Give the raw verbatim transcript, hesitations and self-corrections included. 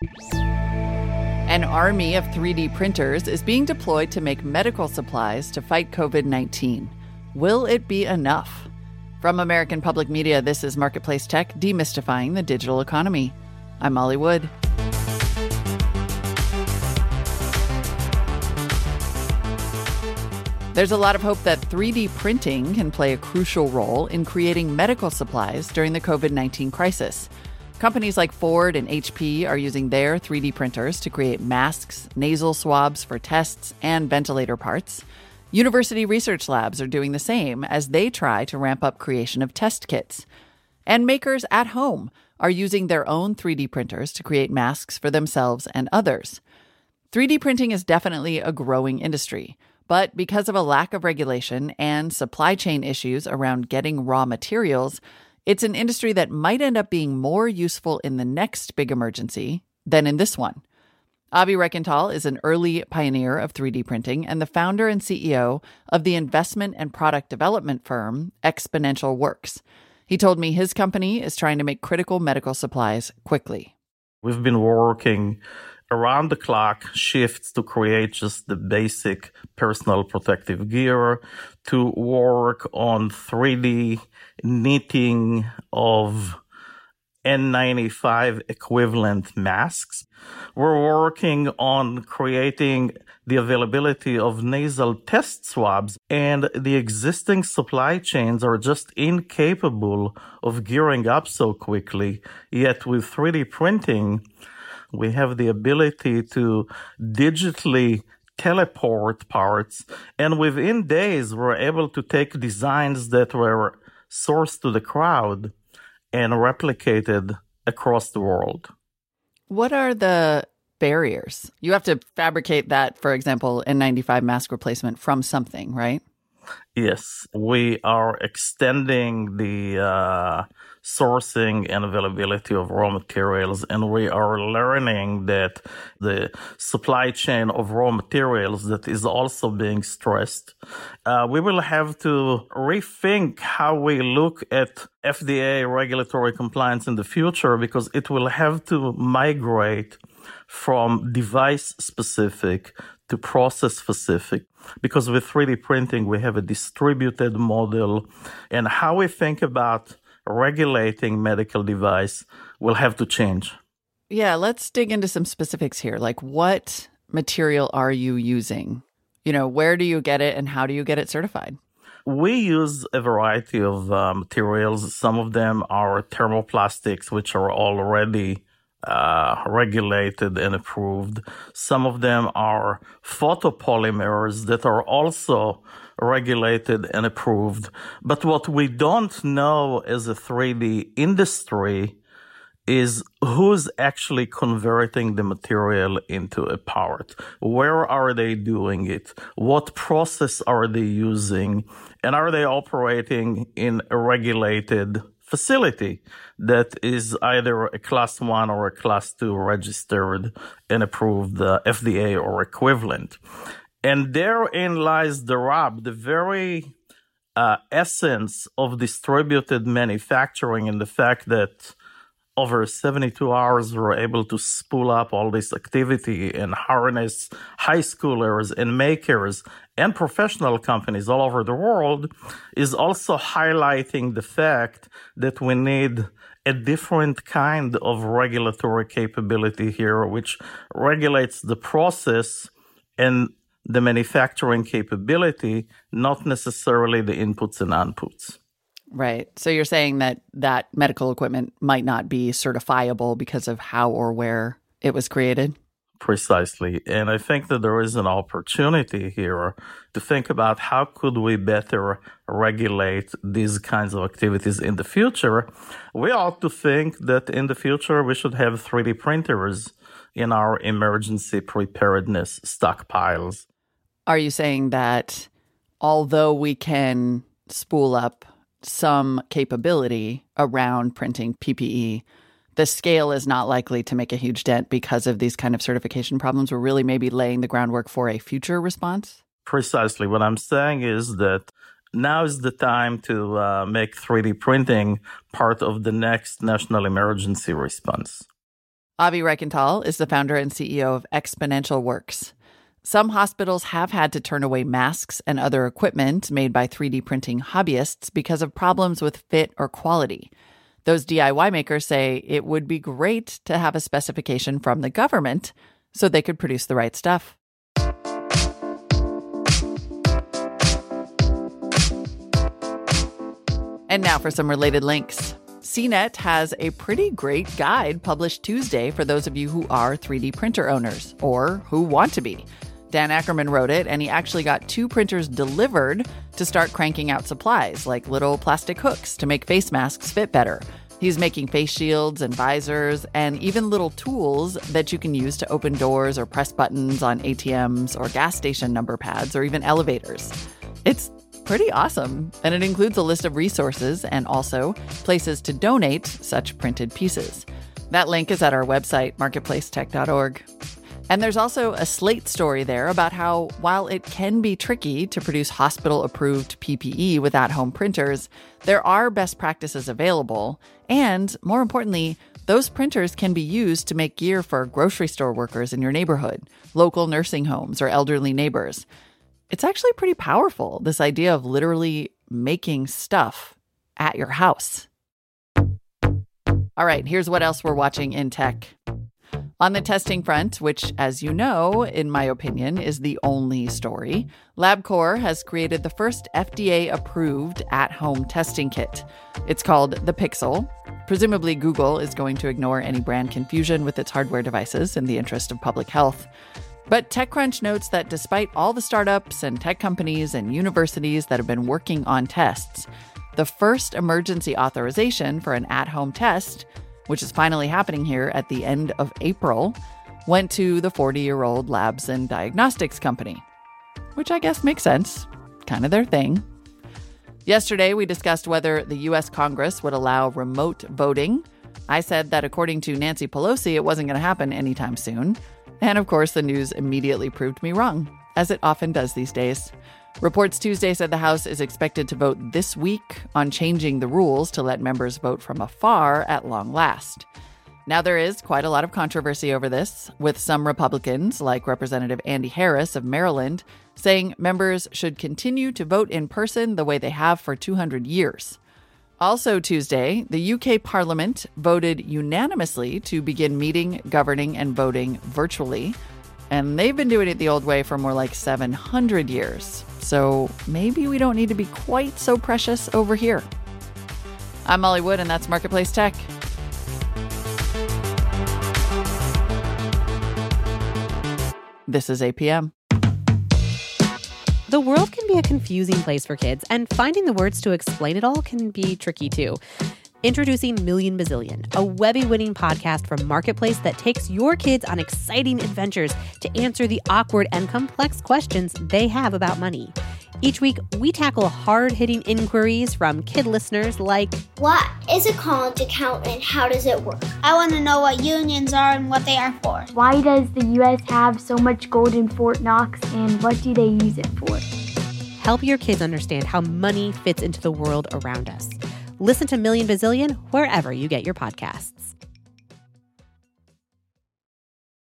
An army of three D printers is being deployed to make medical supplies to fight covid nineteen. Will it be enough? From American Public Media, this is Marketplace Tech, demystifying the digital economy. I'm Molly Wood. There's a lot of hope that three D printing can play a crucial role in creating medical supplies during the covid nineteen crisis. Companies like Ford and H P are using their three D printers to create masks, nasal swabs for tests, and ventilator parts. University research labs are doing the same as they try to ramp up creation of test kits. And makers at home are using their own three D printers to create masks for themselves and others. three D printing is definitely a growing industry. But because of a lack of regulation and supply chain issues around getting raw materials, it's an industry that might end up being more useful in the next big emergency than in this one. Avi Reichental is an early pioneer of three D printing and the founder and C E O of the investment and product development firm Exponential Works. He told me his company is trying to make critical medical supplies quickly. We've been working around the clock shifts to create just the basic personal protective gear, to work on three D knitting of N ninety-five equivalent masks. We're working on creating the availability of nasal test swabs, and the existing supply chains are just incapable of gearing up so quickly. Yet with three D printing, we have the ability to digitally teleport parts, and within days, we're able to take designs that were sourced to the crowd and replicated across the world. What are the barriers? You have to fabricate that, for example, N ninety-five mask replacement from something, right? Yes, we are extending the uh, sourcing and availability of raw materials, and we are learning that the supply chain of raw materials that is also being stressed. Uh, we will have to rethink how we look at F D A regulatory compliance in the future, because it will have to migrate from device-specific to process-specific. Because with three D printing, we have a distributed model, and how we think about regulating medical device will have to change. Yeah, let's dig into some specifics here. Like, what material are you using? You know, where do you get it and how do you get it certified? We use a variety of uh, materials. Some of them are thermoplastics, which are already Uh, regulated and approved. Some of them are photopolymers that are also regulated and approved. But what we don't know as a three D industry is who's actually converting the material into a part. Where are they doing it? What process are they using? And are they operating in a regulated facility that is either a class one or a class two registered and approved uh, F D A or equivalent. And therein lies the rub, the very uh, essence of distributed manufacturing, and the fact that over seventy-two hours we're able to spool up all this activity and harness high schoolers and makers and professional companies all over the world, is also highlighting the fact that we need a different kind of regulatory capability here, which regulates the process and the manufacturing capability, not necessarily the inputs and outputs. Right. So you're saying that that medical equipment might not be certifiable because of how or where it was created? Precisely. And I think that there is an opportunity here to think about how could we better regulate these kinds of activities in the future. We ought to think that in the future we should have three D printers in our emergency preparedness stockpiles. Are you saying that although we can spool up some capability around printing P P E, the scale is not likely to make a huge dent because of these kind of certification problems? We're really maybe laying the groundwork for a future response? Precisely. What I'm saying is that now is the time to uh, make three D printing part of the next national emergency response. Avi Reichental is the founder and C E O of Exponential Works. Some hospitals have had to turn away masks and other equipment made by three D printing hobbyists because of problems with fit or quality. Those D I Y makers say it would be great to have a specification from the government so they could produce the right stuff. And now for some related links. C net has a pretty great guide published Tuesday for those of you who are three D printer owners or who want to be. Dan Ackerman wrote it, and he actually got two printers delivered to start cranking out supplies, like little plastic hooks to make face masks fit better. He's making face shields and visors and even little tools that you can use to open doors or press buttons on A T Ms or gas station number pads or even elevators. It's pretty awesome, and it includes a list of resources and also places to donate such printed pieces. That link is at our website, marketplace tech dot org. And there's also a Slate story there about how, while it can be tricky to produce hospital-approved P P E with at-home printers, there are best practices available. And, more importantly, those printers can be used to make gear for grocery store workers in your neighborhood, local nursing homes, or elderly neighbors. It's actually pretty powerful, this idea of literally making stuff at your house. All right, here's what else we're watching in tech. On the testing front, which, as you know, in my opinion, is the only story, LabCorp has created the first F D A-approved at-home testing kit. It's called the Pixel. Presumably, Google is going to ignore any brand confusion with its hardware devices in the interest of public health. But TechCrunch notes that despite all the startups and tech companies and universities that have been working on tests, the first emergency authorization for an at-home test, which is finally happening here at the end of April, went to the forty-year-old Labs and Diagnostics Company, which I guess makes sense. Kind of their thing. Yesterday, we discussed whether the U S Congress would allow remote voting. I said that according to Nancy Pelosi, it wasn't going to happen anytime soon. And of course, the news immediately proved me wrong, as it often does these days. Reports Tuesday said the House is expected to vote this week on changing the rules to let members vote from afar at long last. Now, there is quite a lot of controversy over this, with some Republicans, like Representative Andy Harris of Maryland, saying members should continue to vote in person the way they have for two hundred years. Also Tuesday, the U K Parliament voted unanimously to begin meeting, governing, and voting virtually. And they've been doing it the old way for more like seven hundred years. So maybe we don't need to be quite so precious over here. I'm Molly Wood, and that's Marketplace Tech. This is A P M. The world can be a confusing place for kids, and finding the words to explain it all can be tricky too. Introducing Million Bazillion, a Webby-winning podcast from Marketplace that takes your kids on exciting adventures to answer the awkward and complex questions they have about money. Each week, we tackle hard-hitting inquiries from kid listeners like, what is a college account and how does it work? I want to know what unions are and what they are for. Why does the U S have so much gold in Fort Knox, and what do they use it for? Help your kids understand how money fits into the world around us. Listen to Million Bazillion wherever you get your podcasts.